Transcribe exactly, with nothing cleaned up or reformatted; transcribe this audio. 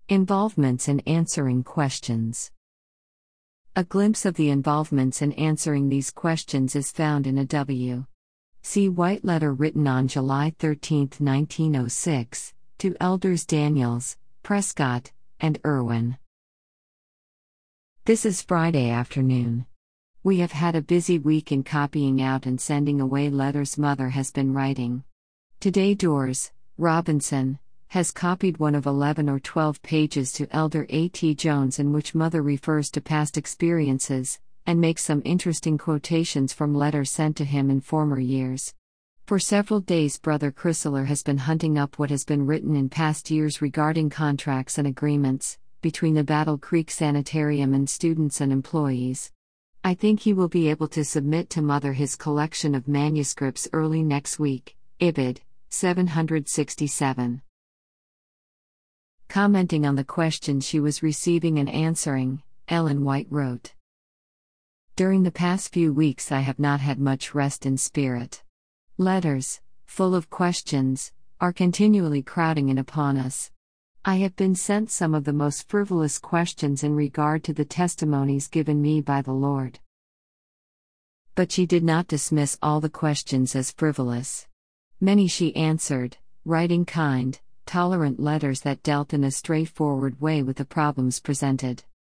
Involvements in answering questions. A glimpse of the involvements in answering these questions is found in a W C White letter written on July thirteenth, nineteen oh six, to Elders Daniels, Prescott, and Irwin. This is Friday afternoon. We have had a busy week in copying out and sending away letters Mother has been writing. Today Doors Robinson has copied one of eleven or twelve pages to Elder A T Jones in which Mother refers to past experiences, and makes some interesting quotations from letters sent to him in former years. For several days Brother Chrysler has been hunting up what has been written in past years regarding contracts and agreements, between the Battle Creek Sanitarium and students and employees. I think he will be able to submit to Mother his collection of manuscripts early next week. Ibid, seven sixty-seven. Commenting on the questions she was receiving and answering, Ellen White wrote, "During the past few weeks I have not had much rest in spirit. Letters, full of questions, are continually crowding in upon us. I have been sent some of the most frivolous questions in regard to the testimonies given me by the Lord." But she did not dismiss all the questions as frivolous. Many she answered, writing kind, tolerant letters that dealt in a straightforward way with the problems presented.